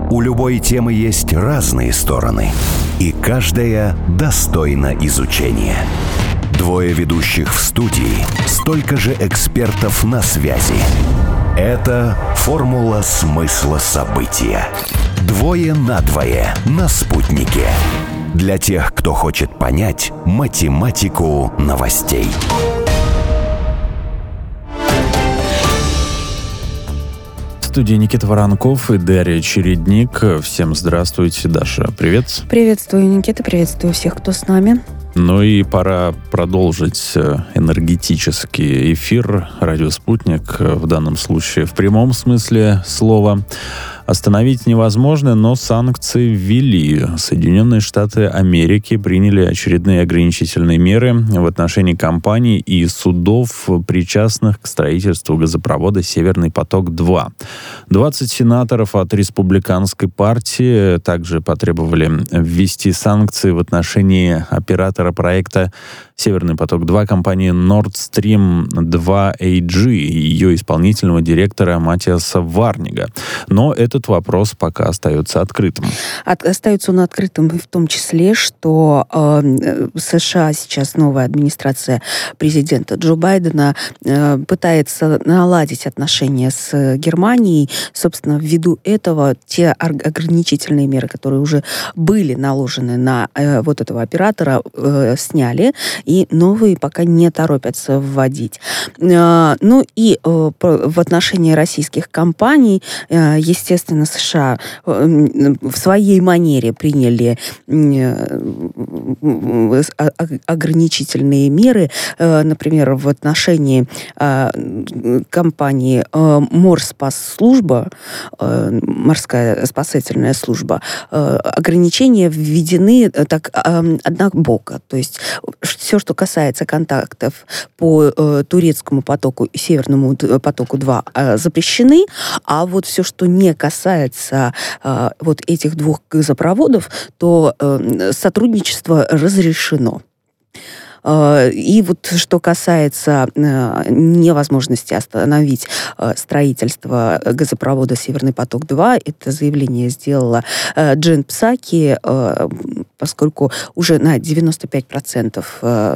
У любой темы есть разные стороны, и каждая достойна изучения. Двое ведущих в студии, столько же экспертов на связи. Это «Формула смысла события». Двое на двое на «Спутнике». Для тех, кто хочет понять математику новостей. В студии Никита Воронков и Дарья Чередник. Всем здравствуйте. Даша, привет. Приветствую, Никита. Приветствую всех, кто с нами. Ну и пора продолжить энергетический эфир. Радио «Спутник» в данном случае в прямом смысле слова. Остановить невозможно, но санкции ввели. Соединенные Штаты Америки приняли очередные ограничительные меры в отношении компаний и судов, причастных к строительству газопровода «Северный поток-2». 20 сенаторов от республиканской партии также потребовали ввести санкции в отношении оператора проекта «Северный поток-2» компании Nord Stream 2 AG и ее исполнительного директора Матиаса Варнига. Но этот вопрос пока остается открытым. Остается он открытым в том числе, что США сейчас новая администрация президента Джо Байдена пытается наладить отношения с Германией. Собственно, ввиду этого те ограничительные меры, которые уже были наложены на вот этого оператора, сняли, и новые пока не торопятся вводить. Ну и в отношении российских компаний, естественно, США в своей манере приняли ограничительные меры, например, в отношении компании Морспасслужба, морская спасательная служба, ограничения введены так однобоко. То есть все, что касается контактов по турецкому потоку и Северному потоку-2, запрещены, а вот все, что не касается вот этих двух газопроводов, то сотрудничество разрешено. И вот что касается невозможности остановить строительство газопровода «Северный поток-2», это заявление сделала Джен Псаки, поскольку уже на 95%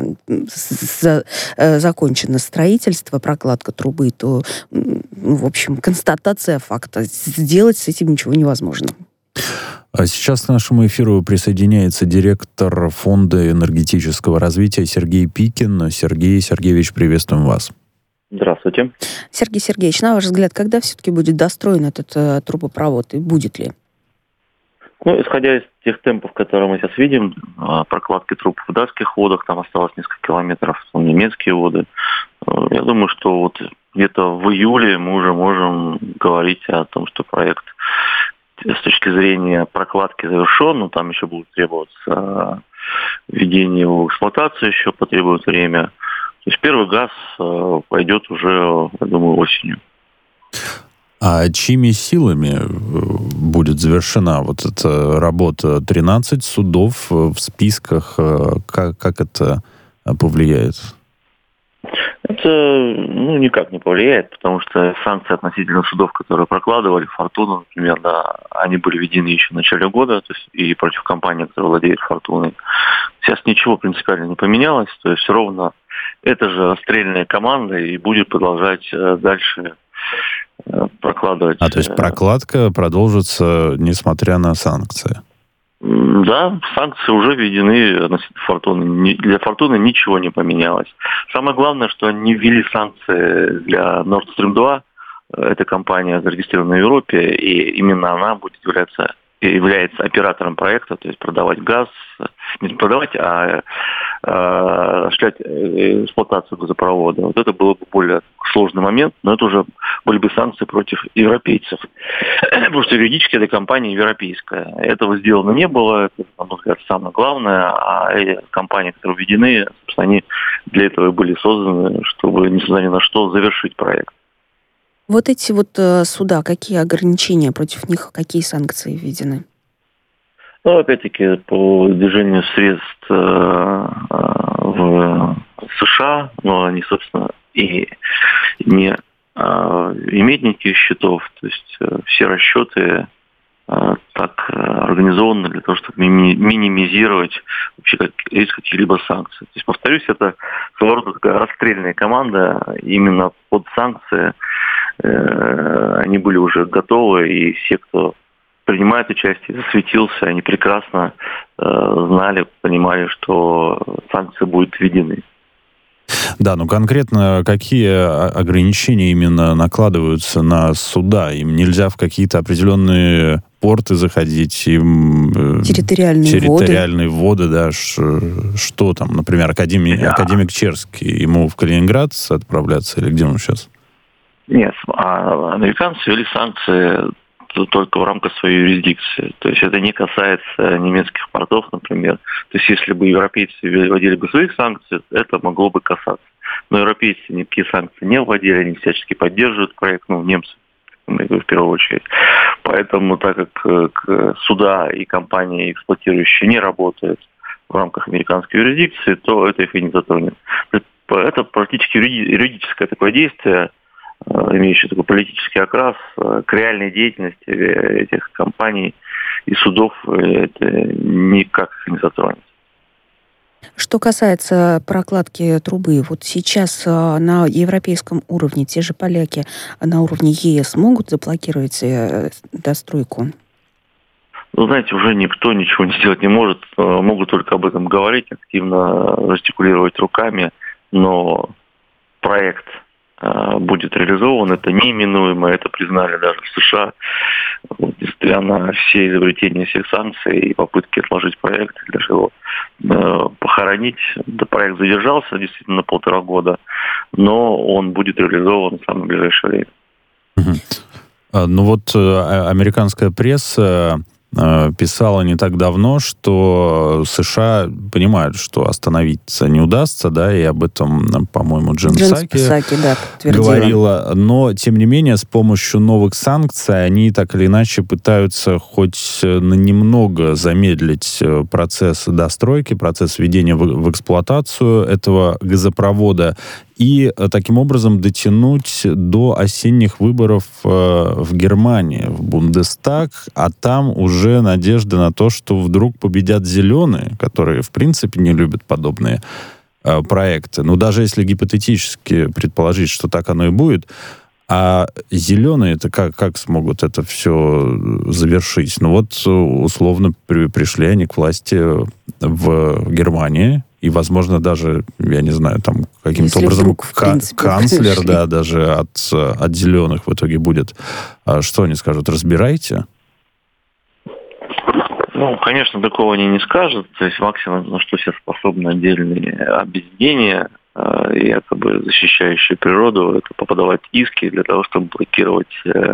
закончено строительство, прокладка трубы, то, в общем, констатация факта. Сделать с этим ничего невозможно. А сейчас к нашему эфиру присоединяется директор Фонда энергетического развития Сергей Пикин. Сергей Сергеевич, приветствуем вас. Здравствуйте. Сергей Сергеевич, на ваш взгляд, когда все-таки будет достроен этот трубопровод и будет ли? Ну, исходя из тех темпов, которые мы сейчас видим, прокладки труб в датских водах, там осталось несколько километров, там немецкие воды. Я думаю, что вот где-то в июле мы уже можем говорить о том, что проект с точки зрения прокладки завершен, но там еще будет требоваться введение его в эксплуатацию, еще потребует время. То есть первый газ пойдет уже, я думаю, осенью. А чьими силами будет завершена вот эта работа? 13 судов в списках. Как это повлияет? Это никак не повлияет, потому что санкции относительно судов, которые прокладывали, «Фортуна», например, да, они были введены еще в начале года, то есть и против компании, которая владеет «Фортуной». Сейчас ничего принципиально не поменялось, то есть ровно эта же расстрельная команда и будет продолжать дальше прокладывать. То есть прокладка продолжится, несмотря на санкции? Да, санкции уже введены относительно «Фортуны». Для «Фортуны» ничего не поменялось. Самое главное, что они ввели санкции для Nord Stream 2. Эта компания зарегистрирована в Европе, и именно она будет является оператором проекта, то есть продавать газ, не продавать, а осуществлять эксплуатацию газопровода. Вот это было бы более сложный момент, но это уже были бы санкции против европейцев. Потому что юридически эта компания европейская. Этого сделано не было, это, на мой взгляд, самое главное. А эти компании, которые введены, собственно, они для этого и были созданы, чтобы, несмотря ни на что, завершить проект. Вот эти вот суда, какие ограничения против них, какие санкции введены? Ну, опять-таки, по движению средств в США, но они, собственно, и не иметь никаких счетов, то есть все расчеты организованы для того, чтобы минимизировать вообще риск каких-либо санкций. То есть, повторюсь, это своего рода такая расстрельная команда именно под санкции. Они были уже готовы, и все, кто принимает участие, засветился, они прекрасно знали, понимали, что санкции будут введены. Да, ну конкретно какие ограничения именно накладываются на суда? Им нельзя в какие-то определенные порты заходить, им территориальные воды, да, что там, например, академик Черский, ему в Калининград отправляться или где он сейчас? Нет, американцы ввели санкции только в рамках своей юрисдикции. То есть это не касается немецких портов, например. То есть если бы европейцы вводили бы своих санкций, это могло бы касаться. Но европейцы никакие санкции не вводили, они всячески поддерживают проект, немцы, в первую очередь. Поэтому, так как суда и компании, эксплуатирующие, не работают в рамках американской юрисдикции, то это их и не затронет. Это практически юридическое такое действие, имеющий такой политический окрас, к реальной деятельности этих компаний и судов это никак не затронет. Что касается прокладки трубы, вот сейчас на европейском уровне те же поляки на уровне ЕС могут заблокировать достройку? Знаете, уже никто ничего не сделать не может. Могут только об этом говорить, активно жестикулировать руками, но проект будет реализован, это неименуемо, это признали даже в США. Несмотря на все изобретения всех санкций и попытки отложить проект, даже его похоронить. Да, проект задержался действительно на 1,5 года, но он будет реализован в самое ближайшее время. Ну вот американская пресса писала не так давно, что США понимают, что остановиться не удастся, да, и об этом, по-моему, Джен Псаки говорила. Но, тем не менее, с помощью новых санкций они так или иначе пытаются хоть на немного замедлить процесс достройки, процесс введения в эксплуатацию этого газопровода и таким образом дотянуть до осенних выборов в Германии, в Бундестаг, а там уже надежда на то, что вдруг победят зеленые, которые, в принципе, не любят подобные проекты. Но даже если гипотетически предположить, что так оно и будет, а зеленые-то как смогут это все завершить? Ну вот, условно, пришли они к власти в Германии, и, возможно, даже, я не знаю, там каким-то образом канцлер, да, даже от зеленых в итоге будет. А что они скажут? Разбирайте? Конечно, такого они не скажут. То есть максимум, на что сейчас способны отдельные объединения, якобы защищающие природу, это подавать иски для того, чтобы блокировать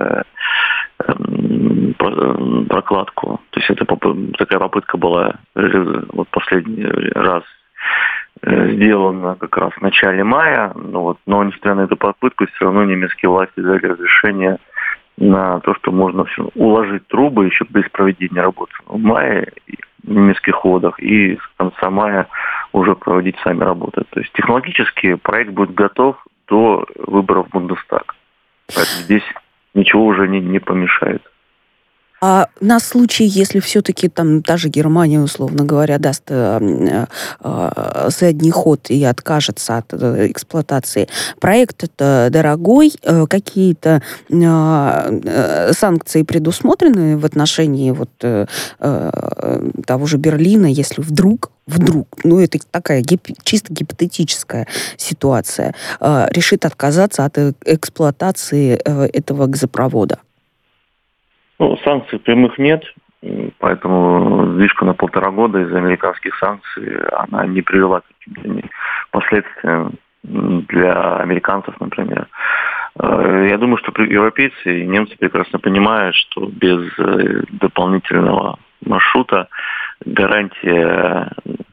прокладку. То есть это такая попытка была вот последний раз сделана как раз в начале мая, но несмотря на эту попытку, все равно немецкие власти дали разрешение на то, что можно уложить трубы еще без проведения работы в мае в немецких водах и с конца мая уже проводить сами работы. То есть технологически проект будет готов до выборов в Бундестаг. Поэтому здесь ничего уже не помешает. А на случай, если все-таки там даже Германия, условно говоря, даст задний ход и откажется от эксплуатации, проект это дорогой, какие-то санкции предусмотрены в отношении того же Берлина, если вдруг, это такая чисто гипотетическая ситуация, решит отказаться от эксплуатации этого газопровода? Санкций прямых нет, поэтому сдвижка на 1,5 года из-за американских санкций, она не привела к каким-то последствиям для американцев, например. Я думаю, что европейцы и немцы прекрасно понимают, что без дополнительного маршрута гарантия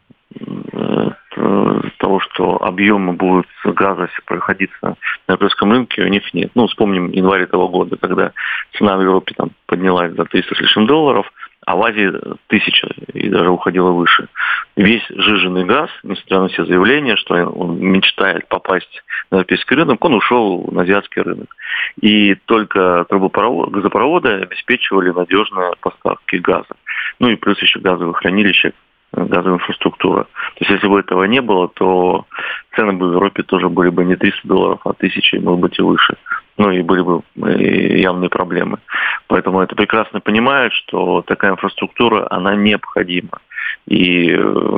того, что объемы будут газа проходиться на европейском рынке, у них нет. Вспомним январь этого года, когда цена в Европе там поднялась до 300 с лишним долларов, а в Азии 1000 и даже уходила выше. Весь жиженный газ, несмотря на все заявления, что он мечтает попасть на европейский рынок, он ушел на азиатский рынок. И только газопроводы обеспечивали надежные поставки газа. ну и плюс еще газовые хранилища, газовая инфраструктура. То есть если бы этого не было, то цены бы в Европе тоже были бы не $300, а 1000, может быть, и выше. Ну и были бы явные проблемы. Поэтому это прекрасно понимают, что такая инфраструктура, она необходима. И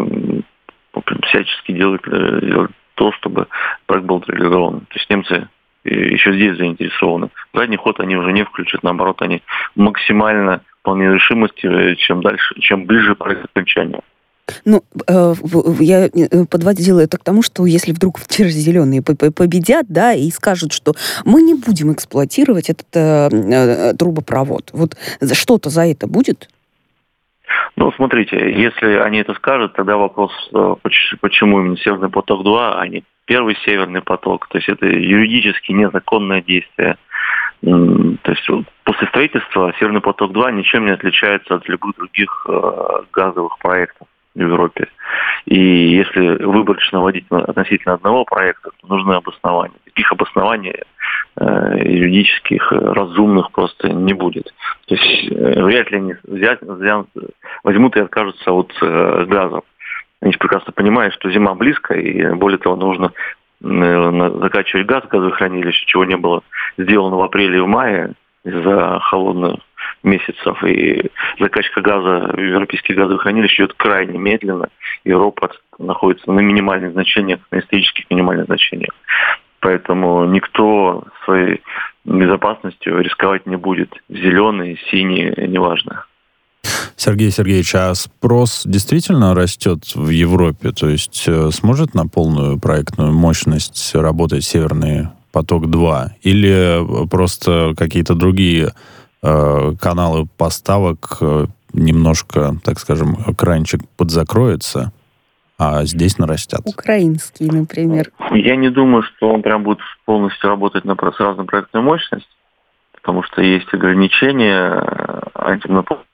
всячески делают то, чтобы проект был реализован. То есть немцы еще здесь заинтересованы. Задний ход они уже не включат, наоборот, они максимально полны решимости, чем дальше, чем ближе к окончанию. Ну, я подводила это к тому, что если вдруг те же зеленые победят, да, и скажут, что мы не будем эксплуатировать этот трубопровод, вот что-то за это будет? Ну, смотрите, если они это скажут, тогда вопрос, почему именно Северный поток-2, а не первый Северный поток. То есть это юридически незаконное действие. То есть после строительства Северный поток-2 ничем не отличается от любых других газовых проектов в Европе. И если выборочно вводить относительно одного проекта, то нужны обоснования. Таких обоснований юридических, разумных просто не будет. То есть вряд ли они возьмут и откажутся от газа. Они прекрасно понимают, что зима близко, и более того, нужно закачивать газ в газовые хранилища, чего не было сделано в апреле и в мае из-за холодных месяцев. И закачка газа в европейские газовые хранилища идет крайне медленно. Европа находится на минимальных значениях, на исторических минимальных значениях. Поэтому никто своей безопасностью рисковать не будет. Зеленый, синий, неважно. Сергей Сергеевич, а спрос действительно растет в Европе? То есть сможет на полную проектную мощность работать Северный поток-2? Или просто какие-то другие каналы поставок немножко, так скажем, кранчик подзакроется, а здесь нарастят? Украинский, например. Я не думаю, что он прям будет полностью работать на разную проектную мощность, потому что есть ограничения антимонопольные.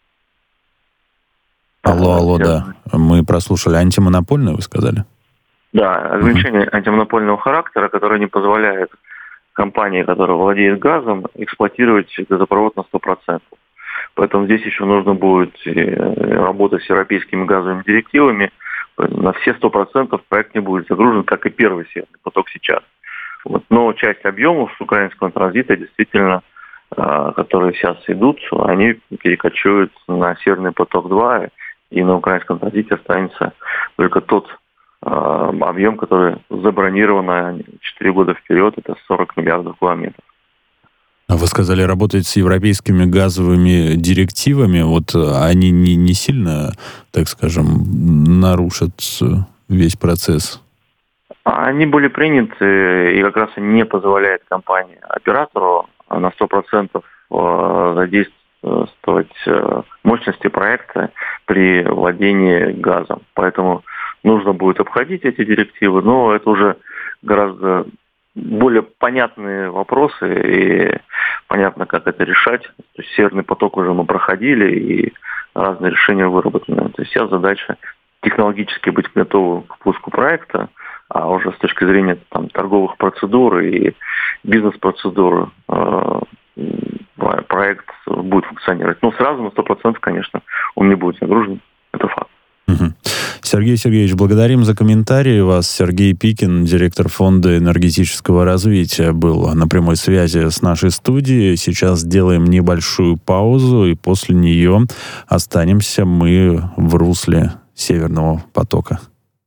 Алло, да. Мы прослушали. Антимонопольную, вы сказали? Да, ограничения антимонопольного характера, которые не позволяют компании, которая владеет газом, эксплуатировать газопровод на 100%. Поэтому здесь еще нужно будет работать с европейскими газовыми директивами. На все 100% проект не будет загружен, как и первый Северный поток сейчас. Вот. Но часть объемов украинского транзита действительно, которые сейчас идут, они перекочуют на Северный поток-2, и на украинском транзите останется только тот объем, который забронирован на 4 года вперед, это 40 миллиардов километров. Вы сказали, работать с европейскими газовыми директивами, вот они не сильно, так скажем, нарушат весь процесс? Они были приняты, и как раз не позволяет компании-оператору на 100% задействовать мощности проекта при владении газом. Поэтому нужно будет обходить эти директивы, но это уже гораздо более понятные вопросы, и понятно, как это решать. То есть Северный поток уже мы проходили, и разные решения выработаны. То есть сейчас задача технологически быть готовым к пуску проекта, а уже с точки зрения торговых процедур и бизнес-процедур проект будет функционировать. Но сразу на 100%, конечно, он не будет нагружен. Это факт. Сергей Сергеевич, благодарим за комментарии вас. Сергей Пикин, директор Фонда энергетического развития, был на прямой связи с нашей студией. Сейчас сделаем небольшую паузу, и после нее останемся мы в русле Северного потока.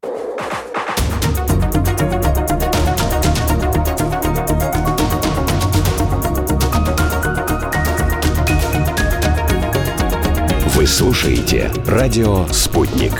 Вы слушаете радио «Спутник».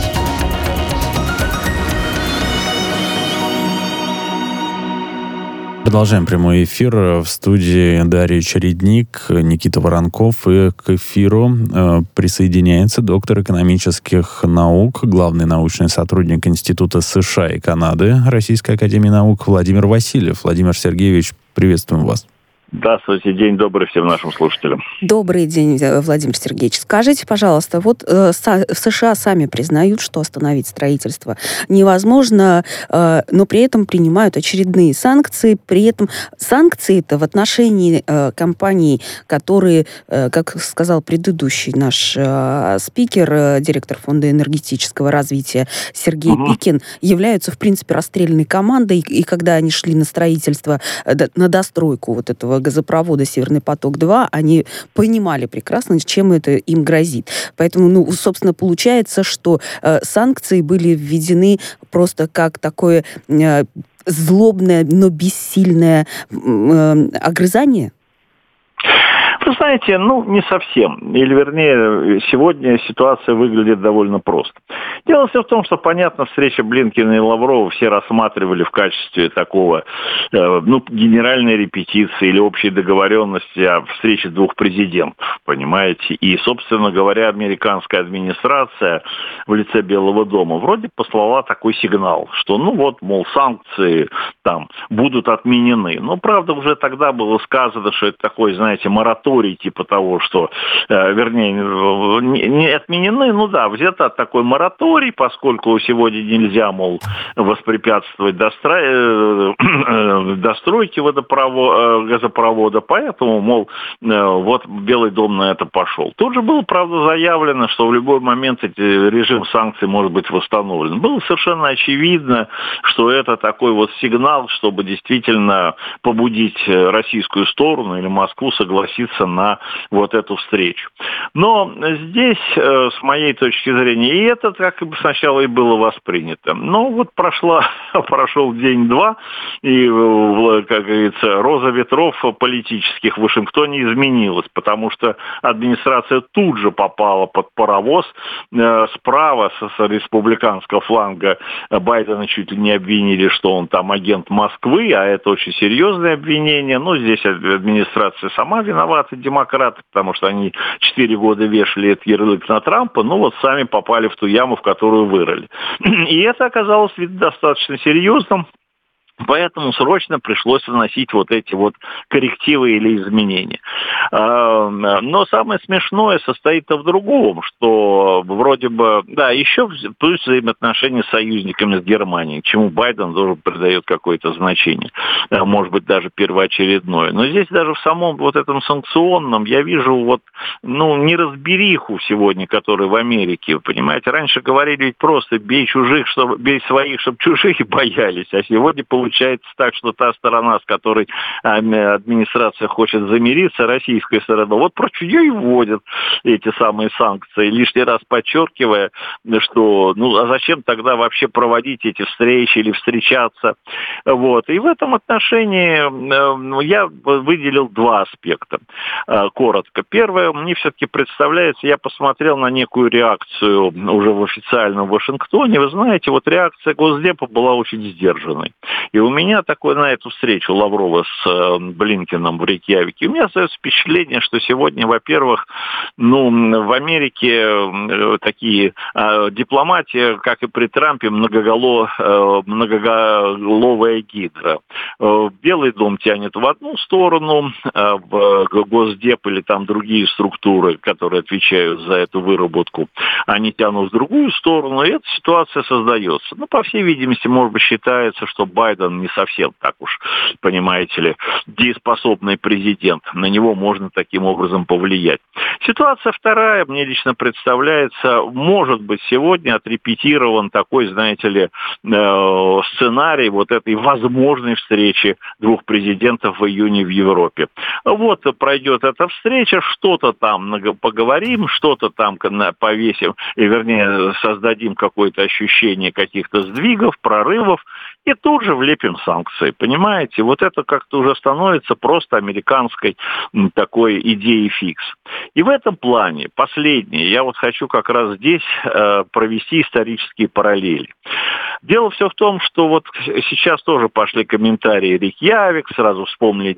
Продолжаем прямой эфир. В студии Дарья Чередник, Никита Воронков, и к эфиру присоединяется доктор экономических наук, главный научный сотрудник Института США и Канады Российской академии наук Владимир Васильев. Владимир Сергеевич, приветствуем вас. Здравствуйте, день добрый всем нашим слушателям. Добрый день, Владимир Сергеевич. Скажите, пожалуйста, вот в США сами признают, что остановить строительство невозможно, но при этом принимают очередные санкции. При этом санкции-то в отношении компаний, которые, как сказал предыдущий наш спикер, директор Фонда энергетического развития Сергей Пикин, являются, в принципе, расстрельной командой. И когда они шли на строительство, на достройку вот этого газопровода «Северный поток-2», они понимали прекрасно, чем это им грозит. Поэтому, собственно, получается, что санкции были введены просто как такое злобное, но бессильное огрызание. Вы знаете, не совсем. Или, вернее, сегодня ситуация выглядит довольно просто. Дело все в том, что, понятно, встреча Блинкена и Лаврова все рассматривали в качестве такого, генеральной репетиции или общей договоренности о встрече двух президентов, понимаете? И, собственно говоря, американская администрация в лице Белого дома вроде послала такой сигнал, что, мол, санкции там будут отменены. Но, правда, уже тогда было сказано, что это такой, знаете, мораторий, типа того, что, не отменены, взято такой мораторий, поскольку сегодня нельзя, мол, воспрепятствовать достройке газопровода, поэтому, мол, вот Белый дом на это пошел. Тут же было, правда, заявлено, что в любой момент режим санкций может быть восстановлен. Было совершенно очевидно, что это такой вот сигнал, чтобы действительно побудить российскую сторону или Москву согласиться на вот эту встречу. Но здесь, с моей точки зрения, и это как бы сначала и было воспринято. Но вот прошел день-два, и, как говорится, роза ветров политических в Вашингтоне изменилась, потому что администрация тут же попала под паровоз. Справа, с республиканского фланга, Байдена чуть ли не обвинили, что он там агент Москвы, а это очень серьезное обвинение. Здесь администрация сама виновата, демократы, потому что они 4 года вешали этот ярлык на Трампа, сами попали в ту яму, в которую вырыли. И это оказалось достаточно серьезным. Поэтому срочно пришлось вносить вот эти вот коррективы или изменения. Но самое смешное состоит в другом, что вроде бы, еще плюс взаимоотношения с союзниками с Германией, чему Байден тоже придает какое-то значение, может быть, даже первоочередное. Но здесь даже в самом вот этом санкционном я вижу неразбериху сегодня, которая в Америке, понимаете, раньше говорили ведь просто бей своих, чтобы чужие боялись, а сегодня получается так, что та сторона, с которой администрация хочет замириться, российская сторона, вот против нее и вводят эти самые санкции, лишний раз подчеркивая, что, а зачем тогда вообще проводить эти встречи или встречаться, вот. И в этом отношении я выделил два аспекта, коротко. Первое, мне все-таки представляется, я посмотрел на некую реакцию уже в официальном Вашингтоне, вы знаете, вот реакция Госдепа была очень сдержанной. И у меня такое на эту встречу Лаврова с Блинкеном в Рейкьявике, у меня остается впечатление, что сегодня, во-первых, в Америке такие дипломатия, как и при Трампе, многоголовая гидра. Белый дом тянет в одну сторону, в Госдеп или там другие структуры, которые отвечают за эту выработку, они тянут в другую сторону, и эта ситуация создается. По всей видимости, может быть, считается, что Байден не совсем так уж, понимаете ли, дееспособный президент. На него можно таким образом повлиять. Ситуация вторая, мне лично представляется, может быть, сегодня отрепетирован такой, знаете ли, сценарий вот этой возможной встречи двух президентов в июне в Европе. Вот пройдет эта встреча, что-то там поговорим, что-то там повесим, и, вернее, создадим какое-то ощущение каких-то сдвигов, прорывов, и тут же влепим санкции, понимаете? Вот это как-то уже становится просто американской такой идеей фикс. И в этом плане, последнее, я вот хочу как раз здесь провести исторические параллели. Дело все в том, что вот сейчас тоже пошли комментарии Рейкьявик, сразу вспомнили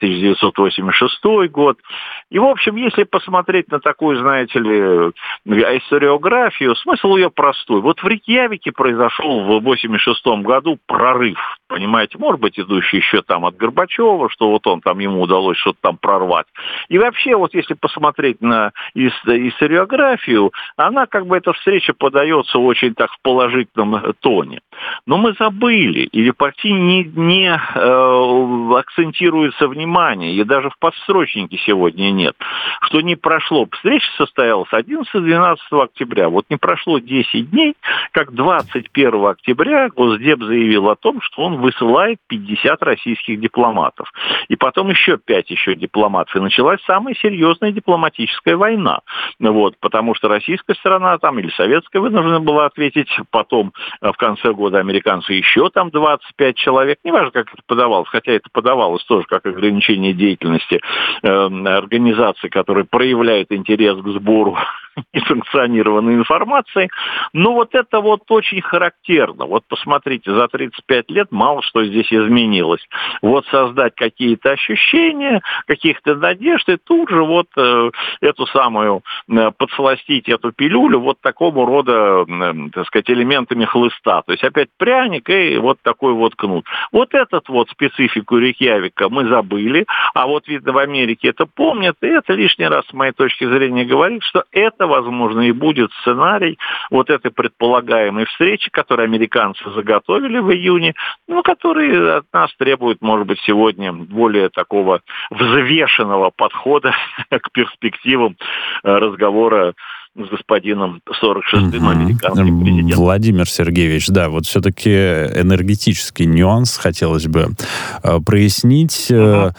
1986 год. И, в общем, если посмотреть на такую, знаете ли, историографию, смысл ее простой. Вот в Рейкьявике произошел в 1986 году прорыв, понимаете, может быть, идущий еще там от Горбачева, что вот ему удалось что-то там прорвать. И вообще, вот если посмотреть на историографию, она эта встреча подается очень так в положительном тоне. Но мы забыли, или почти не акцентируется внимание, и даже в подстрочнике сегодня нет, что не прошло. Встреча состоялась 11-12 октября. Вот не прошло 10 дней, как 21 октября Госдеп заявил о том, что он высылает 50 российских дипломатов. И потом еще 5 дипломатов. И началась самая серьезная дипломатическая война. Вот, потому что российская сторона или советская вынуждена была ответить. Потом, в конце года, американцы еще 25 человек. Неважно, как это подавалось, хотя это подавалось тоже как ограничение деятельности организаций, которые проявляют интерес к сбору несанкционированной информации. Но вот это очень характерно. Вот посмотрите, за 35 лет мало что здесь изменилось. Вот создать какие-то ощущения, каких-то надежд, и тут же эту самую, подсластить эту пилюлю такому рода, элементами хлыста. То есть опять пряник и такой кнут. Вот этот специфику Рейкьявика мы забыли, а видно, в Америке это помнят, и это лишний раз, с моей точки зрения, говорит, что это, возможно, и будет сценарий этой предполагаемой встречи, которую американцы заготовили в июне, который от нас требует, может быть, сегодня более такого взвешенного подхода к перспективам разговора с господином 46-м американским президентом. Владимир Сергеевич, да, все-таки энергетический нюанс хотелось бы прояснить.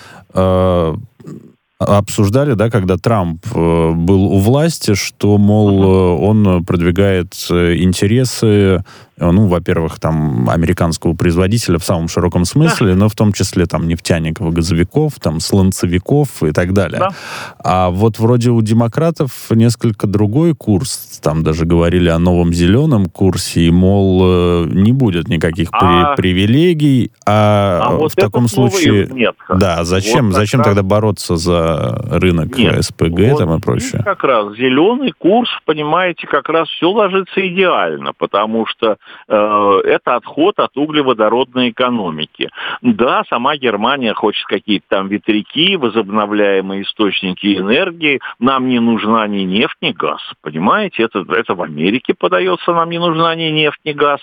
Обсуждали, когда Трамп был у власти, что, мол, он продвигает интересы, во-первых, американского производителя в самом широком смысле, но в том числе нефтяников, газовиков, сланцевиков и так далее. Да. А вроде у демократов несколько другой курс. Там даже говорили о новом зеленом курсе, и, мол, не будет никаких привилегий. В таком случае... Нет. Да, зачем тогда бороться за рынок СПГ и прочее? Как раз зеленый курс, понимаете, как раз все ложится идеально, потому что это отход от углеводородной экономики. Да, сама Германия хочет какие-то ветряки, возобновляемые источники энергии. Нам не нужна ни нефть, ни газ. Понимаете, это в Америке подается, нам не нужна ни нефть, ни газ.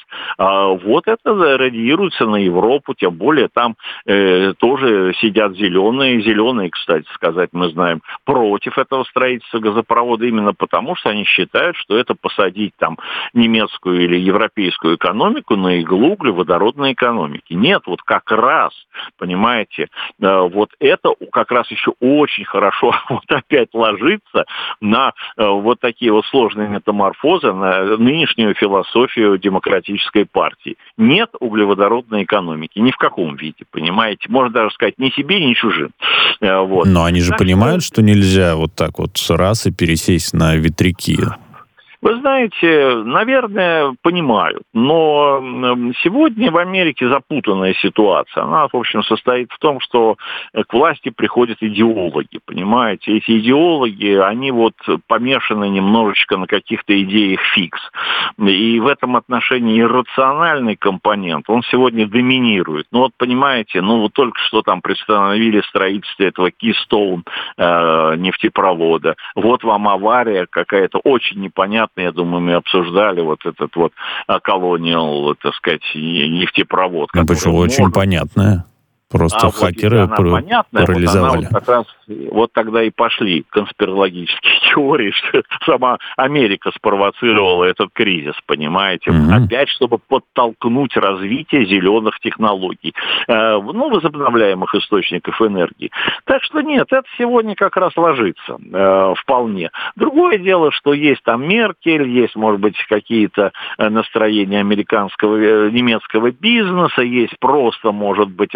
Это радиируется на Европу, тем более там тоже сидят зеленые. Зеленые, кстати сказать, мы знаем, против этого строительства газопровода именно потому, что они считают, что это посадить немецкую или европейскую экономику на иглу углеводородной экономики. Нет, как раз, понимаете, это как раз еще очень хорошо опять ложится на такие сложные метаморфозы, на нынешнюю философию демократической партии. Нет углеводородной экономики, ни в каком виде, понимаете. Можно даже сказать, ни себе, ни чужим. Но они же понимают, что нельзя раз и пересесть на ветряки. Вы знаете, наверное, понимают, но сегодня в Америке запутанная ситуация. Она, в общем, состоит в том, что к власти приходят идеологи, понимаете. Эти идеологи, они помешаны немножечко на каких-то идеях фикс. И в этом отношении иррациональный компонент, он сегодня доминирует. Понимаете, только что приостановили строительство этого Keystone нефтепровода. Вам авария какая-то очень непонятная. Я думаю, мы обсуждали этот Colonial, нефтепровод. Почему? Очень понятная. Просто хакеры парализовали. Как раз тогда и пошли конспирологические теории, что сама Америка спровоцировала этот кризис, понимаете? Опять, чтобы подтолкнуть развитие зеленых технологий, возобновляемых источников энергии. Так что нет, это сегодня как раз ложится вполне. Другое дело, что есть Меркель, есть, может быть, какие-то настроения немецкого бизнеса, есть просто, может быть, ощущение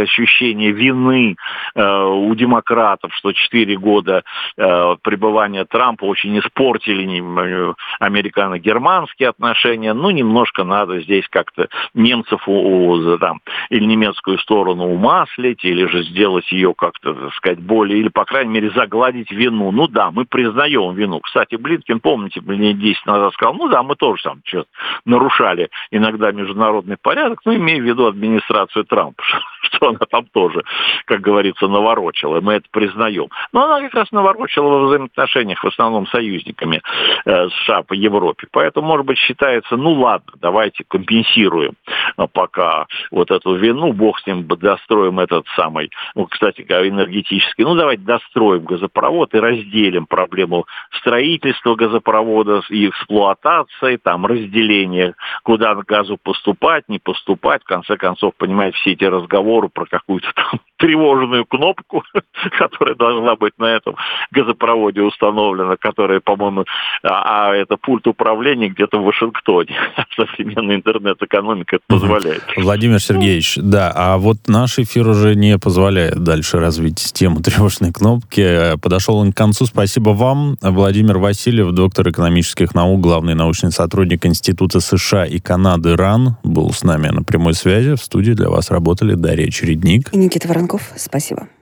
ощущение вины у демократов, что 4 года пребывания Трампа очень испортили американо-германские отношения. Ну, немножко надо здесь как-то немцев или немецкую сторону умаслить, или же сделать ее как-то, так сказать, более, или, по крайней мере, загладить вину. Ну да, мы признаем вину. Кстати, Блинкен, помните, мне 10 назад сказал, ну да, мы тоже там что-то нарушали иногда международный порядок, ну, имея в виду администрацию Трампа, что она там тоже, как говорится, наворочила. Мы это признаем. Но она как раз наворочила во взаимоотношениях в основном с союзниками США по Европе. Поэтому, может быть, считается, ну ладно, давайте компенсируем пока вот эту вину, бог с ним, достроим этот самый, ну, кстати, энергетический, ну, давайте достроим газопровод и разделим проблему строительства газопровода и эксплуатации, там, разделения, куда газу поступать, не поступать. В конце концов, понимаете, все эти разговоры про какую-то там тревожную кнопку, которая должна быть на этом газопроводе установлена, которая, по-моему, это пульт управления где-то в Вашингтоне. Современная интернет-экономика это позволяет. Владимир Сергеевич, да, а вот наш эфир уже не позволяет дальше развить тему тревожной кнопки. Подошел он к концу. Спасибо вам. Владимир Васильев, доктор экономических наук, главный научный сотрудник Института США и Канады РАН, был с нами на прямой связи. В студии для вас работали Дарья Чередник и Никита Воронков. Спасибо.